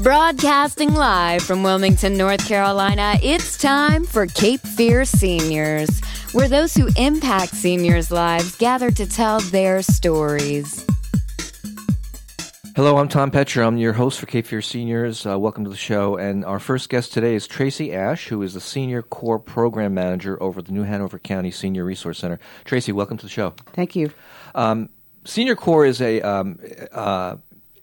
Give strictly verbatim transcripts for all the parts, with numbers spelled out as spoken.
Broadcasting live from Wilmington, North Carolina, it's time for Cape Fear Seniors, where those who impact seniors' lives gather to tell their stories. Hello, I'm Tom Petcher. I'm your host for Cape Fear Seniors. Uh, welcome to the show. And our first guest today is Tracy Ash, who is the Senior Corps Program Manager over at the New Hanover County Senior Resource Center. Tracy, welcome to the show. Thank you. Um, Senior Corps is a um, uh,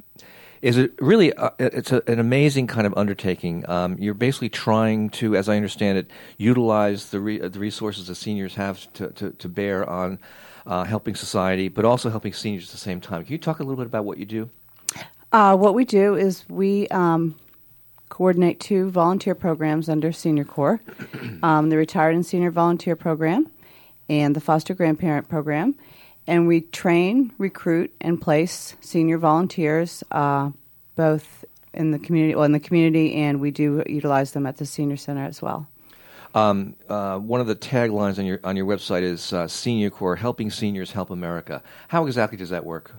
is a really uh, it's a, an amazing kind of undertaking. Um, you're basically trying to, as I understand it, utilize the re- the resources that seniors have to, to, to bear on uh, helping society, but also helping seniors at the same time. Can you talk a little bit about what you do? Uh, what we do is we um, coordinate two volunteer programs under Senior Corps, um, the Retired and Senior Volunteer Program and the Foster Grandparent Program. And we train, recruit, and place senior volunteers uh, both in the community, well, in the community, and we do utilize them at the Senior Center as well. Um, uh, one of the taglines on your on your website is uh, Senior Corps, helping seniors help America. How exactly does that work?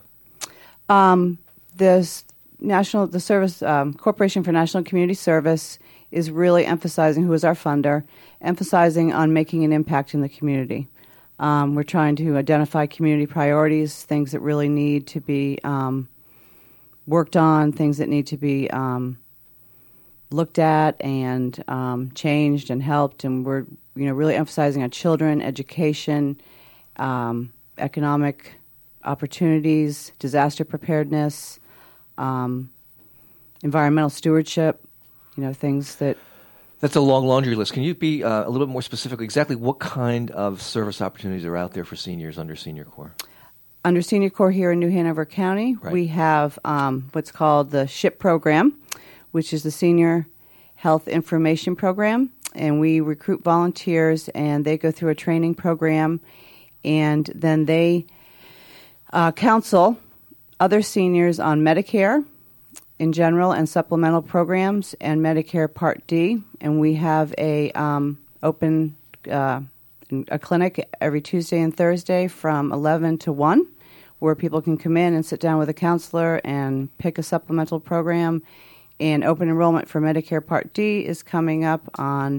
Um, the national, the service um, Corporation for National Community Service is really emphasizing, who is our funder, emphasizing on making an impact in the community. Um, we're trying to identify community priorities, things that really need to be um, worked on, things that need to be um, looked at and um, changed and helped. And we're, you know, really emphasizing on children, education, um, economic opportunities, disaster preparedness, um, environmental stewardship, you know, things that... That's a long laundry list. Can you be uh, a little bit more specific? Exactly what kind of service opportunities are out there for seniors under Senior Corps? Under Senior Corps here in New Hanover County, right. we have um, what's called the SHIP program, which is the Senior Health Information Program, and we recruit volunteers, and they go through a training program, and then they uh, counsel other seniors on Medicare in general and supplemental programs and Medicare Part D. And we have a um, open uh, a clinic every Tuesday and Thursday from eleven to one where people can come in and sit down with a counselor and pick a supplemental program. And open enrollment for Medicare Part D is coming up on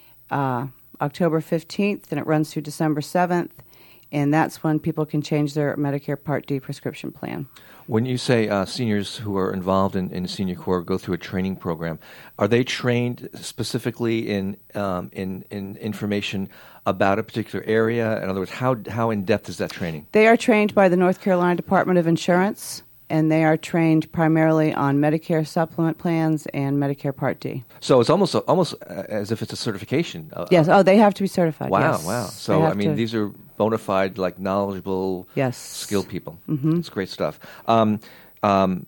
uh, October fifteenth, and it runs through December seventh. And that's when people can change their Medicare Part D prescription plan. When you say uh, seniors who are involved in, in Senior Corps go through a training program, are they trained specifically in um, in, in information about a particular area? In other words, how how in depth is that training? They are trained by the North Carolina Department of Insurance, and they are trained primarily on Medicare supplement plans and Medicare Part D. So it's almost almost as if it's a certification. Uh, yes. Oh, they have to be certified. Wow, yes. wow. So I mean, to. these are bona fide, like knowledgeable, yes. skilled people. Mm-hmm. It's great stuff. Um, um,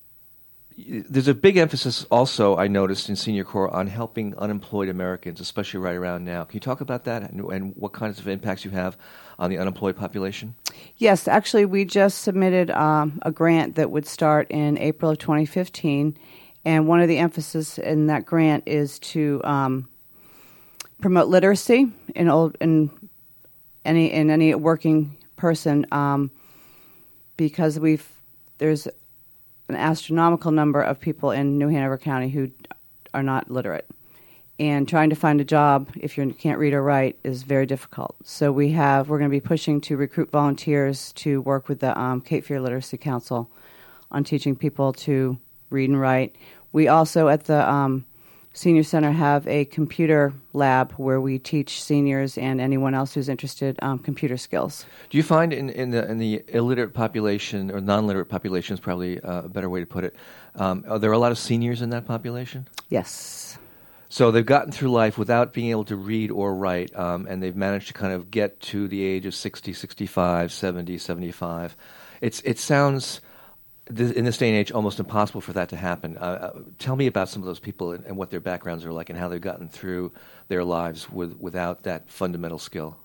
there's a big emphasis also, I noticed, in Senior Corps on helping unemployed Americans, especially right around now. Can you talk about that and, and what kinds of impacts you have on the unemployed population? Yes, actually, we just submitted um, a grant that would start in April of twenty fifteen, and one of the emphasis in that grant is to um, promote literacy in old in any in any working person, um, because we've there's an astronomical number of people in New Hanover County who are not literate. And trying to find a job, if you can't read or write, is very difficult. So we have, we're going to be pushing to recruit volunteers to work with the um, Cape Fear Literacy Council on teaching people to read and write. We also, at the um, Senior Center, have a computer lab where we teach seniors and anyone else who's interested um, computer skills. Do you find in, in the in the illiterate population, or non-literate population is probably uh, a better way to put it, um, are there a lot of seniors in that population? Yes. So they've gotten through life without being able to read or write, um, and they've managed to kind of get to the age of sixty, sixty-five, seventy, seventy-five. It's, it sounds, th- in this day and age, almost impossible for that to happen. Uh, uh, tell me about some of those people and, and what their backgrounds are like and how they've gotten through their lives with, without that fundamental skill.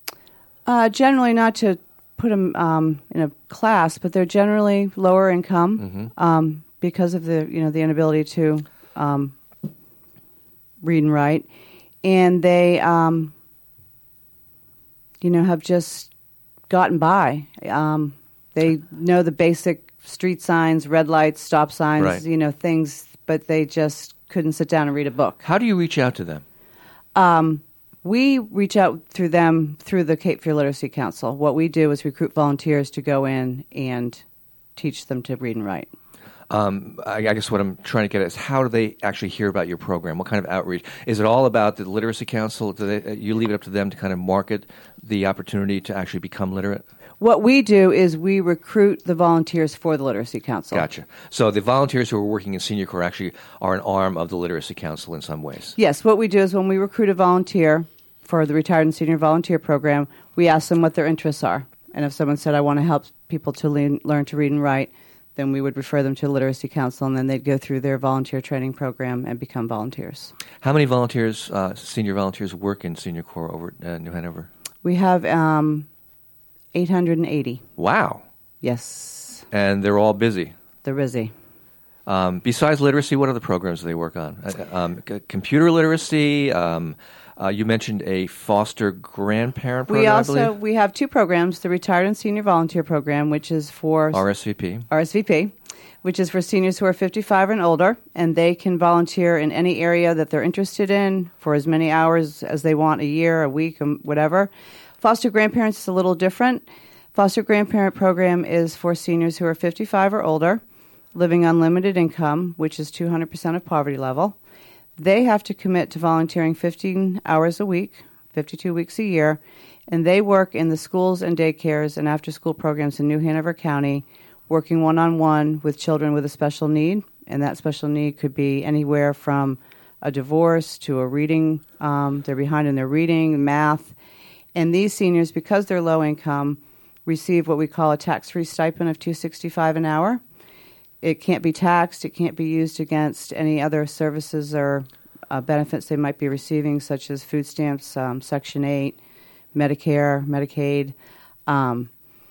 Uh, generally, not to put them um, in a class, but they're generally lower income Mm-hmm. um, because of the you know the inability to um, read and write, and they um, you know have just gotten by. Um, they know the basic street signs, red lights, stop signs, Right. you know things but they just couldn't sit down and read a book. How do you reach out to them? Um, we reach out through them through the Cape Fear Literacy Council. What we do is recruit volunteers to go in and teach them to read and write. Um, I, I guess what I'm trying to get at is how do they actually hear about your program? What kind of outreach? Is it all about the Literacy Council? Do they, uh, you leave it up to them to kind of market the opportunity to actually become literate? What we do is we recruit the volunteers for the Literacy Council. Gotcha. So the volunteers who are working in Senior Corps actually are an arm of the Literacy Council in some ways. Yes. What we do is when we recruit a volunteer for the Retired and Senior Volunteer Program, we ask them what their interests are. And if someone said, I want to help people to learn, learn to read and write, then we would refer them to the Literacy Council, and then they'd go through their volunteer training program and become volunteers. How many volunteers, uh, senior volunteers, work in Senior Corps over at uh, New Hanover? We have um, eight hundred eighty. Wow. Yes. And they're all busy. They're busy. Um, besides literacy, what other programs do they work on? Uh, um, c- computer literacy. Um, uh, you mentioned a foster grandparent program. We also I believe? we have two programs: the Retired and Senior Volunteer Program, which is for R S V P. R S V P, which is for seniors who are fifty-five and older, and they can volunteer in any area that they're interested in for as many hours as they want, a year, a week, um, whatever. Foster grandparents is a little different. Foster grandparent program is for seniors who are fifty-five or older, living on limited income, which is two hundred percent of poverty level. They have to commit to volunteering fifteen hours a week, fifty-two weeks a year, and they work in the schools and daycares and after-school programs in New Hanover County, working one-on-one with children with a special need, and that special need could be anywhere from a divorce to a reading. Um, they're behind in their reading, math. And these seniors, because they're low income, receive what we call a tax-free stipend of two dollars and sixty-five cents an hour. It can't be taxed. It can't be used against any other services or uh, benefits they might be receiving, such as food stamps, um, Section eight, Medicare, Medicaid. Um,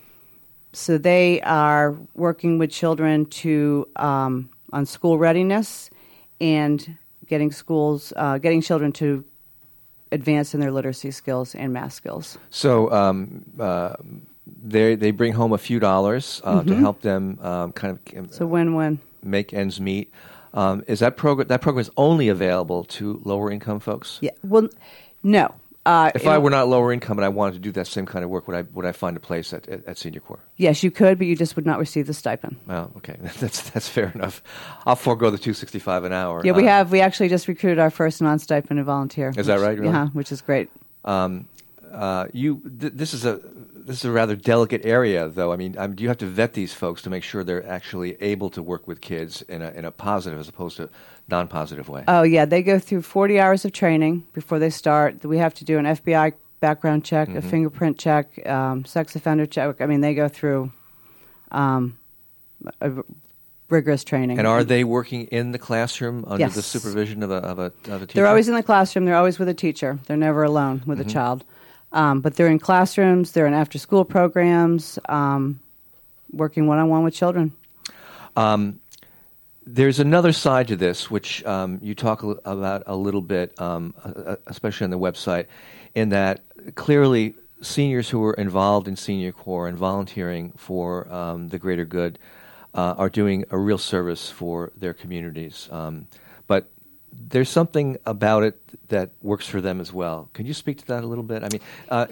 so they are working with children to um, on school readiness and getting schools, uh, getting children to advance in their literacy skills and math skills. So um, uh, they they bring home a few dollars uh, Mm-hmm. to help them um, kind of It's a win-win. make ends meet. Um, is that program that program is only available to lower income folks? Yeah. Well, no. Uh, If it- I were not lower income and I wanted to do that same kind of work, would I would I find a place at, at, at Senior Corps? Yes, you could, but you just would not receive the stipend. Well, okay, that's that's fair enough. I'll forego the two sixty five an hour. Yeah, we Uh, have. We actually just recruited our first non-stipended volunteer. Is that which- right, really? Yeah, which is great. Um, uh, you th- this is a this is a rather delicate area, though. I mean, um, do you have to vet these folks to make sure they're actually able to work with kids in a in a positive as opposed to non-positive way? Oh, yeah. They go through forty hours of training before they start. We have to do an F B I background check, Mm-hmm. a fingerprint check, um, sex offender check. I mean, they go through um, a r- rigorous training. And are they working in the classroom under Yes. the supervision of a of a, of a teacher? They're always in the classroom. They're always with a teacher. They're never alone with Mm-hmm. a child. Um, but they're in classrooms. They're in after-school programs, um, working one-on-one with children. Um, there's another side to this, which um, you talk a l- about a little bit, um, uh, especially on the website, in that clearly seniors who are involved in Senior Corps and volunteering for um, the greater good uh, are doing a real service for their communities. Um, but there's something about it that works for them as well. Can you speak to that a little bit? I mean, uh,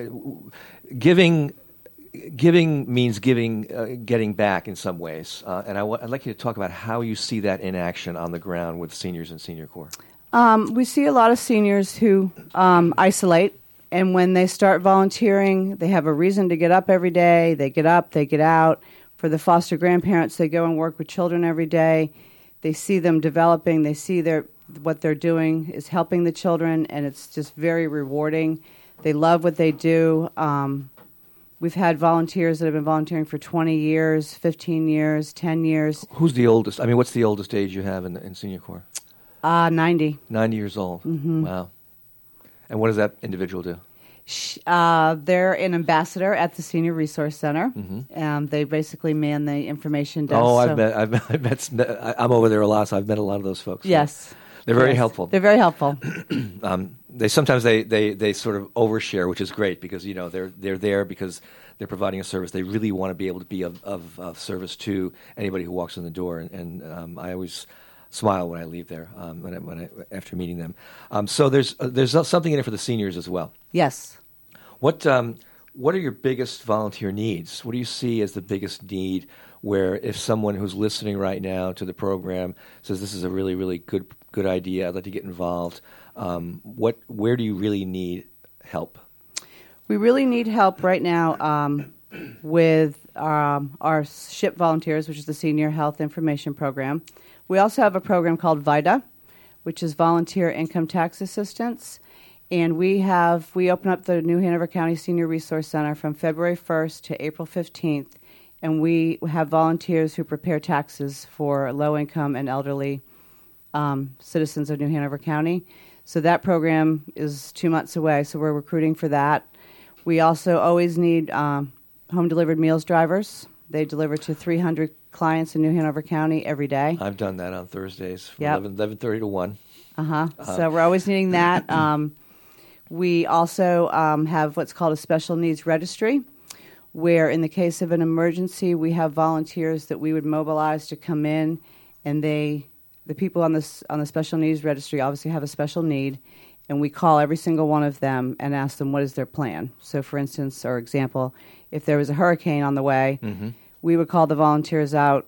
giving giving means giving, uh, getting back in some ways. Uh, and I w- I'd like you to talk about how you see that in action on the ground with seniors in Senior Corps. Um, we see a lot of seniors who um, isolate, and when they start volunteering, they have a reason to get up every day. They get up, they get out. For the foster grandparents, they go and work with children every day. They see them developing. They see their what they're doing is helping the children, and it's just very rewarding. They love what they do. Um, we've had volunteers that have been volunteering for twenty years, fifteen years, ten years. Who's the oldest? I mean, what's the oldest age you have in, in Senior Corps? Uh, ninety. ninety years old. Mm-hmm. Wow. And what does that individual do? Sh- Uh, they're an ambassador at the Senior Resource Center. Mm-hmm. Um, they basically man the information desk. Oh, I've so- met, I've met, I've met, some- I- I'm over there a lot, so I've met a lot of those folks. Yes. They're very Yes. helpful. They're very helpful. Um, they sometimes they, they, they sort of overshare, which is great because you know they're they're there because they're providing a service. They really want to be able to be of, of, of service to anybody who walks in the door. And, and um, I always smile when I leave there um, when I, when I, after meeting them. Um, so there's uh, there's something in it for the seniors as well. Yes. What um, what are your biggest volunteer needs? What do you see as the biggest need? Where if someone who's listening right now to the program says this is a really really good good idea, I'd like to get involved. Um, what where do you really need help? We really need help right now um, with um, our SHIP volunteers, which is the Senior Health Information Program. We also have a program called VITA, which is Volunteer Income Tax Assistance. And we have we open up the New Hanover County Senior Resource Center from February first to April fifteenth, and we have volunteers who prepare taxes for low-income and elderly um, citizens of New Hanover County. So that program is two months away, so we're recruiting for that. We also always need um, home-delivered meals drivers. They deliver to three hundred clients in New Hanover County every day. I've done that on Thursdays from Yep. eleven thirty to one. Uh-huh. Uh, So we're always needing that. Um, we also um, have what's called a special needs registry, where in the case of an emergency, we have volunteers that we would mobilize to come in, and they, the people on this on the special needs registry obviously have a special need, and we call every single one of them and ask them what is their plan. So, for instance, or example, if there was a hurricane on the way, mm-hmm. we would call the volunteers out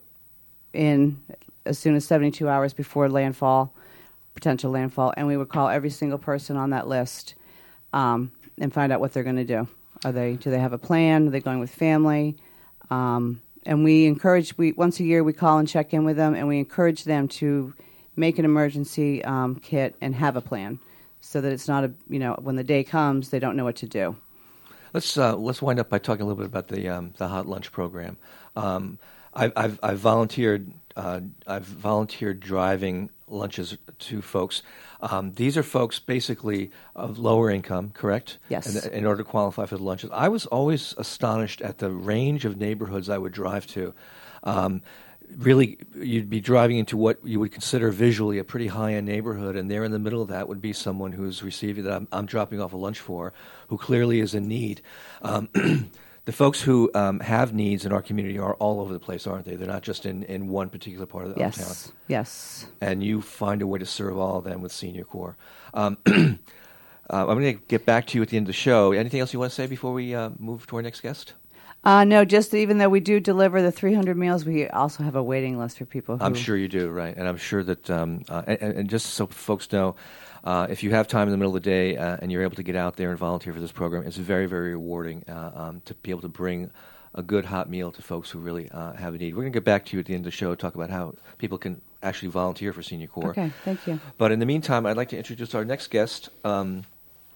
in as soon as seventy-two hours before landfall, potential landfall, and we would call every single person on that list um, and find out what they're going to do. Are they? Do they have a plan? Are they going with family? Um, and we encourage. We once a year we call and check in with them, and we encourage them to make an emergency um, kit and have a plan, so that it's not a you know when the day comes they don't know what to do. Let's uh, let's wind up by talking a little bit about the um, the hot lunch program. Um, I've, I've I've volunteered uh, I've volunteered driving lunches to folks. Um, these are folks basically of lower income, correct? Yes. In, in order to qualify for the lunches, I was always astonished at the range of neighborhoods I would drive to. Um, really, you'd be driving into what you would consider visually a pretty high-end neighborhood, and there in the middle of that would be someone who's receiving that I'm, I'm dropping off a lunch for, who clearly is in need. Um, the folks who um, have needs in our community are all over the place, aren't they? They're not just in, in one particular part of the Yes. town. Yes. And you find a way to serve all of them with Senior Corps. Um, uh, I'm going to get back to you at the end of the show. Anything else you want to say before we uh, move to our next guest? Uh, no, just even though we do deliver the three hundred meals, we also have a waiting list for people who... I'm sure you do, right? And I'm sure that, um, uh, and, and just so folks know, uh, if you have time in the middle of the day uh, and you're able to get out there and volunteer for this program, it's very, very rewarding uh, um, to be able to bring a good hot meal to folks who really uh, have a need. We're going to get back to you at the end of the show, talk about how people can actually volunteer for Senior Corps. Okay, thank you. But in the meantime, I'd like to introduce our next guest, um,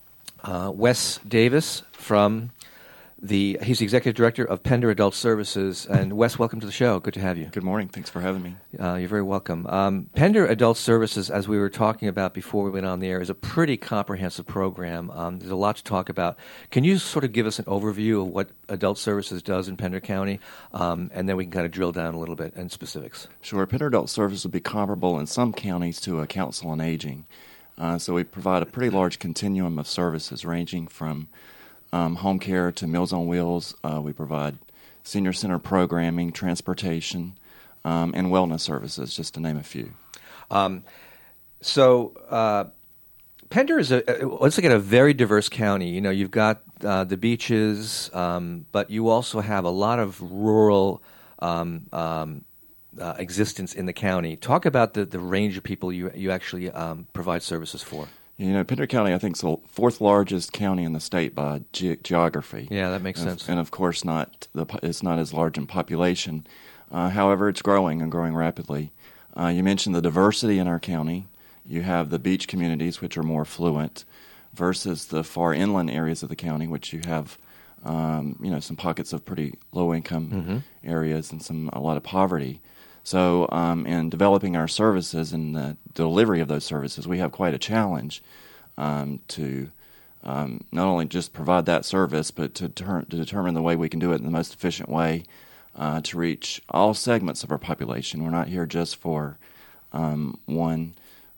uh, Wes Davis from... The, he's the executive director of Pender Adult Services. And Wes, welcome to the show. Good to have you. Good morning. Thanks for having me. Uh, you're very welcome. Um, Pender Adult Services, as we were talking about before we went on the air, is a pretty comprehensive program. Um, there's a lot to talk about. Can you sort of give us an overview of what Adult Services does in Pender County? Um, and then we can kind of drill down a little bit in specifics. Sure. Pender Adult Services would be comparable in some counties to a council on aging. Uh, so we provide a pretty large continuum of services ranging from Um, home care to Meals on Wheels. Uh, we provide senior center programming, transportation, um, and wellness services, just to name a few. Um, so uh, Pender is a, let's look at a very diverse county. You know, you've got uh, the beaches, um, but you also have a lot of rural um, um, uh, existence in the county. Talk about the, the range of people you you actually um, provide services for. You know, Pender County, I think, is the fourth largest county in the state by ge- geography. Yeah, that makes and sense. Of, and of course, not the it's not as large in population. Uh, however, it's growing and growing rapidly. Uh, you mentioned the diversity in our county. You have the beach communities, which are more affluent, versus the far inland areas of the county, which you have, um, you know, some pockets of pretty low income mm-hmm. areas and some a lot of poverty. So um, in developing our services and the delivery of those services, we have quite a challenge um, to um, not only just provide that service, but to, ter- to determine the way we can do it in the most efficient way uh, to reach all segments of our population. We're not here just for um, one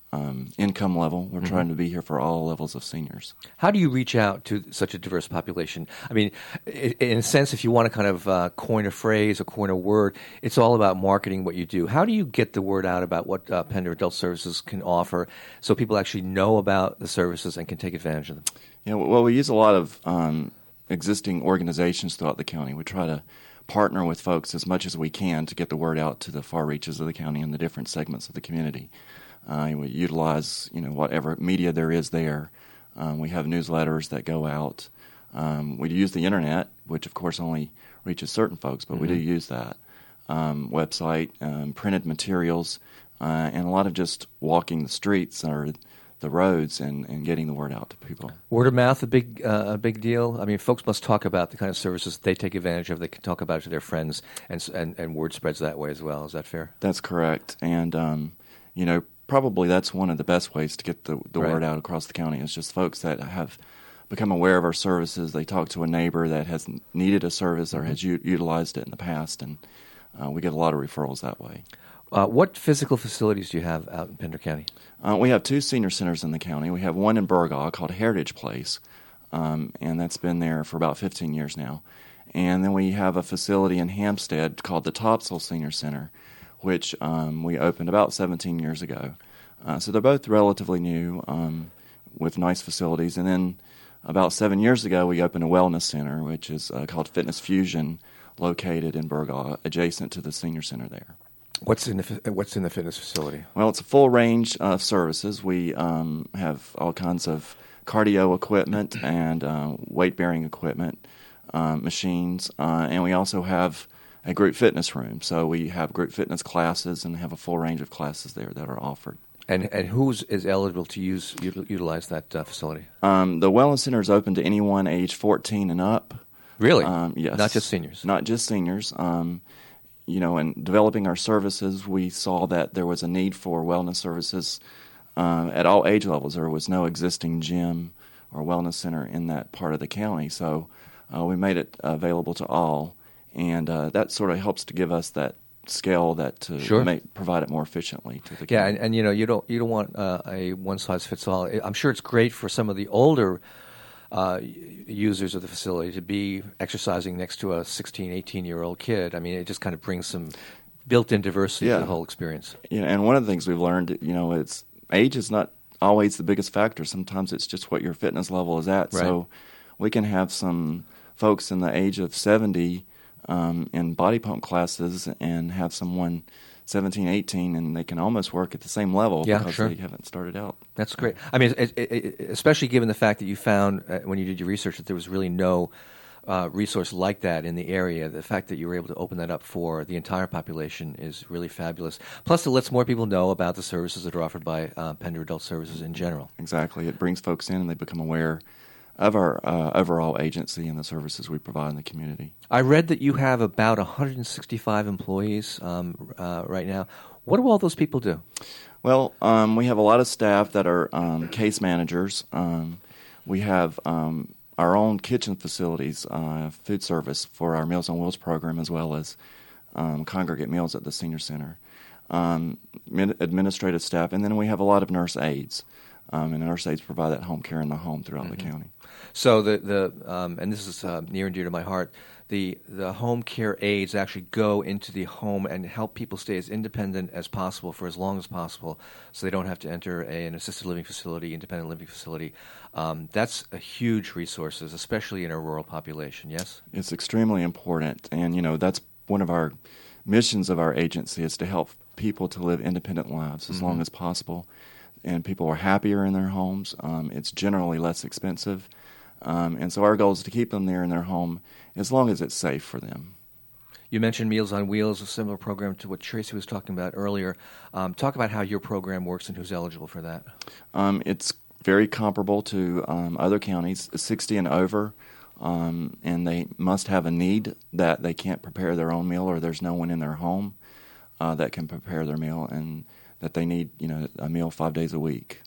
um, income level. We're mm-hmm. trying to be here for all levels of seniors. How do you reach out to such a diverse population? I mean, in a sense, if you want to kind of uh, coin a phrase or coin a word, it's all about marketing what you do. How do you get the word out about what uh, Pender Adult Services can offer so people actually know about the services and can take advantage of them? Yeah, well, we use a lot of um, existing organizations throughout the county. We try to partner with folks as much as we can to get the word out to the far reaches of the county and the different segments of the community. Uh, we utilize, you know, whatever media there is there. Um, we have newsletters that go out. Um, we use the internet, which of course only reaches certain folks, but mm-hmm. we do use that. Um, website, um, printed materials, uh, and a lot of just walking the streets or the roads and, and getting the word out to people. Word of mouth, a big uh, a big deal. I mean, folks must talk about the kind of services they take advantage of. They can talk about it to their friends, and and, and word spreads that way as well. Is that fair? That's correct. And, um, you know, probably that's one of the best ways to get the, the right. word out across the county. It's just folks that have become aware of our services. They talk to a neighbor that has needed a service or mm-hmm. has u- utilized it in the past, and uh, we get a lot of referrals that way. Uh, what physical facilities do you have out in Pender County? Uh, we have two senior centers in the county. We have one in Burgaw called Heritage Place, um, and that's been there for about fifteen years now. And then we have a facility in Hampstead called the Topsail Senior Center, which um, we opened about seventeen years ago. Uh, so they're both relatively new um, with nice facilities. And then about seven years ago, we opened a wellness center, which is uh, called Fitness Fusion, located in Burgaw, adjacent to the senior center there. What's in the What's in the fitness facility? Well, it's a full range of services. We um, have all kinds of cardio equipment and uh, weight-bearing equipment, uh, machines, uh, and we also have a group fitness room. So we have group fitness classes and have a full range of classes there that are offered. And and who is eligible to use utilize that uh, facility? Um, the Wellness Center is open to anyone age fourteen and up. Really? Um, yes. Not just seniors? Not just seniors. Um, you know, in developing our services, we saw that there was a need for wellness services uh, at all age levels. There was no existing gym or wellness center in that part of the county, so uh, we made it available to all, and uh, that sort of helps to give us that scale that to sure. make, provide it more efficiently to the yeah, county. and, and you know, you don't you don't want uh, a one size fits all. I'm sure it's great for some of the older Uh, users of the facility to be exercising next to a sixteen, eighteen-year-old kid. I mean, it just kind of brings some built-in diversity yeah. to the whole experience. Yeah, and one of the things we've learned, you know, it's age is not always the biggest factor. Sometimes it's just what your fitness level is at. Right. So we can have some folks in the age of seventy um, in body pump classes and have someone seventeen, eighteen, and they can almost work at the same level yeah, because sure. they haven't started out. That's great. I mean, it, it, it, especially given the fact that you found uh, when you did your research that there was really no uh, resource like that in the area. The fact that you were able to open that up for the entire population is really fabulous. Plus, it lets more people know about the services that are offered by uh, Pender Adult Services in general. Exactly. It brings folks in and they become aware of our uh, overall agency and the services we provide in the community. I read that you have about one hundred sixty-five employees um, uh, right now. What do all those people do? Well, um, we have a lot of staff that are um, case managers. Um, we have um, our own kitchen facilities, uh, food service for our Meals on Wheels program, as well as um, congregate meals at the senior center, um, administrative staff, and then we have a lot of nurse aides. Um, and nurse aides provide that home care in the home throughout mm-hmm. the county. So the the um, and this is uh, near and dear to my heart. The the home care aides actually go into the home and help people stay as independent as possible for as long as possible, so they don't have to enter a, an assisted living facility, independent living facility. Um, that's a huge resource, especially in a rural population. Yes, it's extremely important, and you know that's one of our missions of our agency is to help people to live independent lives as mm-hmm. long as possible. And people are happier in their homes. Um, it's generally less expensive. Um, and so our goal is to keep them there in their home as long as it's safe for them. You mentioned Meals on Wheels, a similar program to what Tracy was talking about earlier. Um, talk about how your program works and who's eligible for that. Um, it's very comparable to um, other counties, sixty and over, um, and they must have a need that they can't prepare their own meal or there's no one in their home uh, that can prepare their meal, and that they need, you know, a meal five days a week.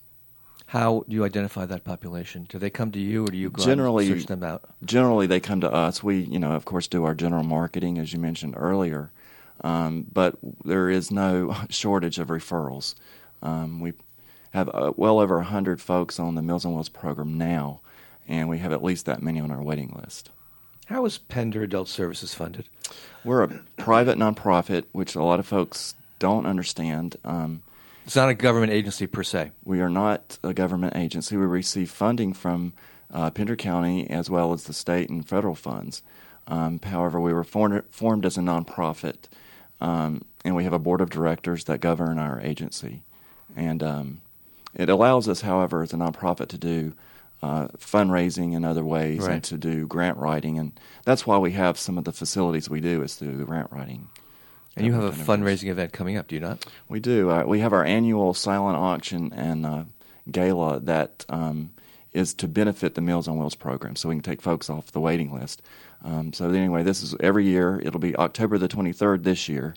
How do you identify that population? Do they come to you, or do you go generally, out and search them out? Generally, they come to us. We, you know, of course, do our general marketing, as you mentioned earlier, um, but there is no shortage of referrals. Um, we have uh, well over one hundred folks on the Meals on Wheels program now, and we have at least that many on our waiting list. How is Pender Adult Services funded? We're a private nonprofit, which a lot of folks don't understand. Um, It's not a government agency per se. we are not a government agency. We receive funding from uh, Pender County as well as the state and federal funds. Um, however, we were formed, formed as a nonprofit, um, and we have a board of directors that govern our agency. And um, it allows us, however, as a nonprofit to do uh, fundraising in other ways Right. and to do grant writing. And that's why we have some of the facilities we do is through the grant writing. And you have a Kind of fundraising event coming up, do you not? We do. Uh, we have our annual silent auction and uh, gala that um, is to benefit the Meals on Wheels program, so we can take folks off the waiting list. Um, so anyway, this is every year. It'll be October the twenty-third this year.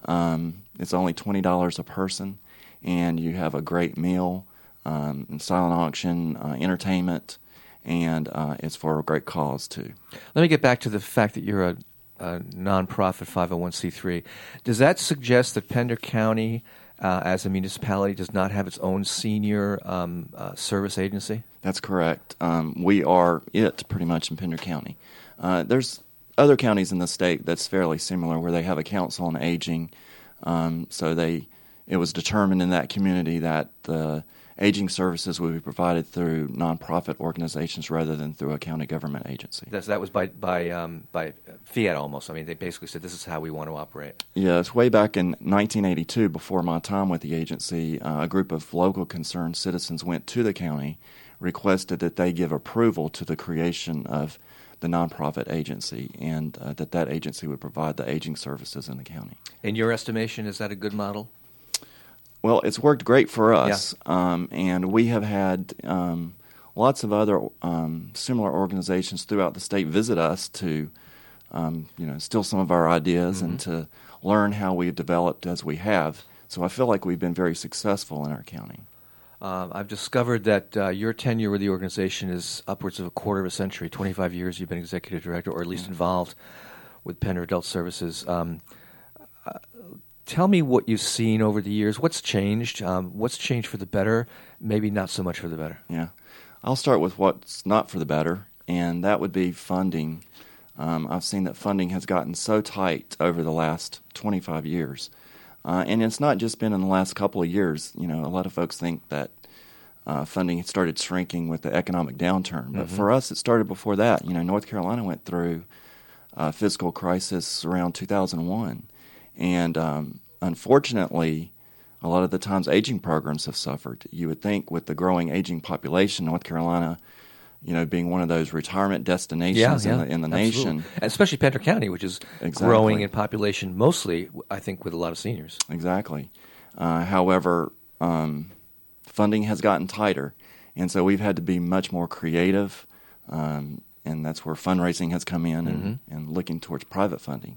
Um, it's only twenty dollars a person, and you have a great meal, um, and silent auction, uh, entertainment, and uh, it's for a great cause too. Let me get back to the fact that you're a, a nonprofit five oh one c three. Does that suggest that Pender County, uh, as a municipality, does not have its own senior um, uh, service agency? That's correct. Um, we are it pretty much in Pender County. Uh, there's other counties in the state that's fairly similar where they have a council on aging. Um, so they, it was determined in that community that the aging services would be provided through nonprofit organizations rather than through a county government agency. That's, that was by by um, by fiat almost. I mean, they basically said this is how we want to operate. Yeah, it's way back in nineteen eighty-two, before my time with the agency, uh, a group of local concerned citizens went to the county, requested that they give approval to the creation of the nonprofit agency, and uh, that that agency would provide the aging services in the county. In your estimation, is that a good model? Well, it's worked great for us, yeah. um, and we have had um, lots of other um, similar organizations throughout the state visit us to, um, you know, steal some of our ideas mm-hmm. and to learn how we've developed as we have. So I feel like we've been very successful in our county. Uh, I've discovered that uh, your tenure with the organization is upwards of a quarter of a century, twenty-five years you've been executive director, or at least mm-hmm. involved with Pender Adult Services. Um, uh, tell me what you've seen over the years. What's changed? Um, what's changed for the better? Maybe not so much for the better. Yeah. I'll start with what's not for the better, and that would be funding. Um, I've seen that funding has gotten so tight over the last twenty-five years. Uh, and it's not just been in the last couple of years. You know, a lot of folks think that uh, funding started shrinking with the economic downturn. But mm-hmm. for us, it started before that. You know, North Carolina went through a fiscal crisis around two thousand one. And um, unfortunately, a lot of the times aging programs have suffered. You would think with the growing aging population, North Carolina, you know, being one of those retirement destinations yeah, in yeah, the, in the absolutely. nation. And especially Pender County, which is exactly. growing in population, mostly, I think, with a lot of seniors. Exactly. Uh, however, um, funding has gotten tighter, and so we've had to be much more creative, um, and that's where fundraising has come in and, mm-hmm. and looking towards private funding.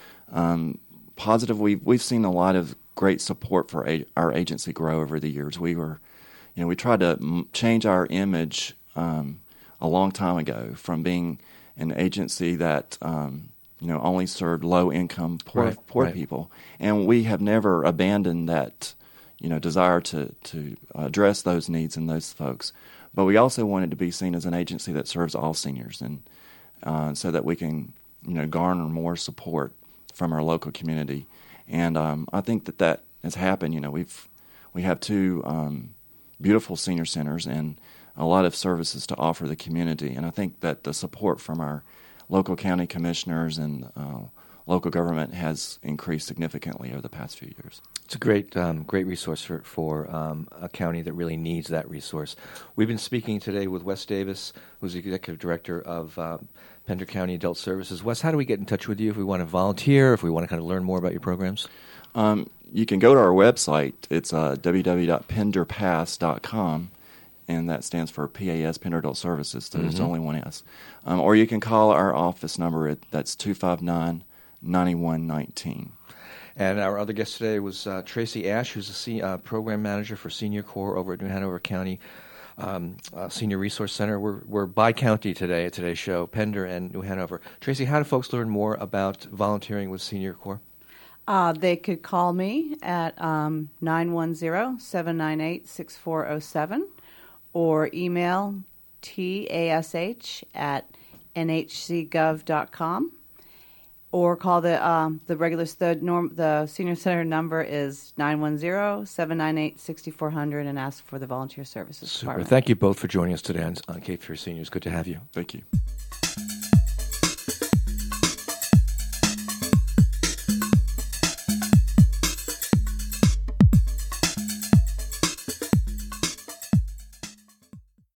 Um, positive, we've, we've seen a lot of great support for a, our agency grow over the years. We were, you know, we tried to m- change our image um, a long time ago from being an agency that um, you know only served low income poor right, poor right. people, and we have never abandoned that you know desire to to address those needs in those folks. But we also wanted to be seen as an agency that serves all seniors, and uh, so that we can you know garner more support from our local community. And um, I think that that has happened. You know we've we have two um, beautiful senior centers and a lot of services to offer the community, and I think that the support from our local county commissioners and uh, local government has increased significantly over the past few years. It's a great, um, great resource for for um, a county that really needs that resource. We've been speaking today with Wes Davis, who's the executive director of uh, Pender County Adult Services. Wes, how do we get in touch with you if we want to volunteer, if we want to kind of learn more about your programs? Um, you can go to our website. It's uh, w w w dot pender pass dot com. And that stands for P A S, Pender Adult Services. So there's mm-hmm. only one S. Um, or you can call our office number. At, that's two five nine, nine one one nine. And our other guest today was uh, Tracy Ash, who's a C- uh, program manager for Senior Corps over at New Hanover County um, uh, Senior Resource Center. We're, we're bi-county today at today's show, Pender and New Hanover. Tracy, how do folks learn more about volunteering with Senior Corps? Uh, they could call me at um, nine one zero, seven nine eight, six four zero seven or email tash at n h c gov dot com or call the um, the regular the norm the senior center number is nine one zero, seven nine eight, six four zero zero and ask for the volunteer services Super. department. Thank you both for joining us today on, on Cape Fear Seniors. Good to have you. Thank you.